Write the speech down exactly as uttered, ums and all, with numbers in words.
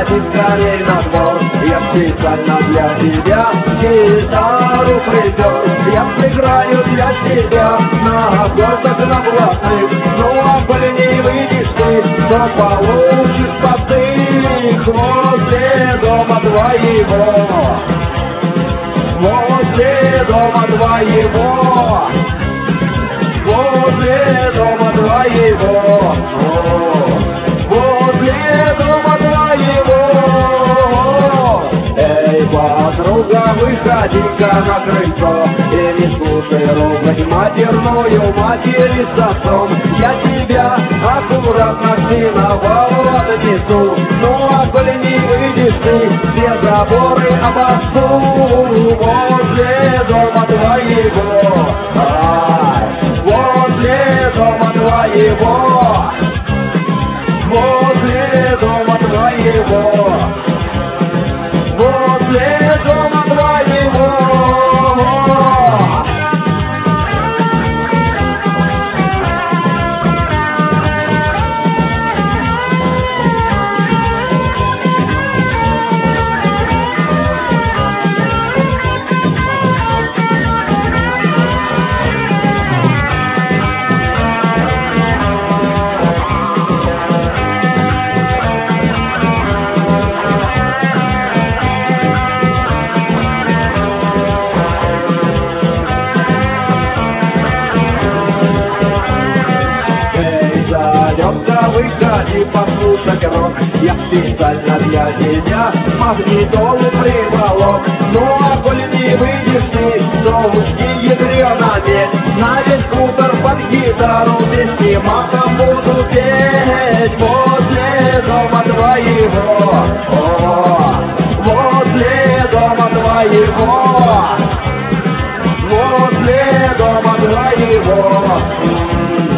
выходи скорей на двор. Я специально для тебя гитару придет. Я сыграю для тебя на аккордах на блатных. Ну а коли не выйдешь ты, то получишь потых возле дома твоего. Возле дома твоего. Возле дома твоего. Возле дома твоего. Эй, подруга, выходи-ка на крыльцо и не слушай ругань матерную, матери с отцом. Я тебя аккуратно к сеновалу отнесу. Ну а коли не выйдешь ты, все заборы обошу. Возле дома твоего. Ай, возле дома твоего. Возле дома твоего. Возле дома твоего. Выходи послушать рок. Я специально для тебя магнитолу приволок. Ну а коли не выйдешь ты, то учти ядрёна медь. На весь хутор под гитару песни матом буду петь. Возле дома твоего. О, возле дома твоего. Возле дома твоего.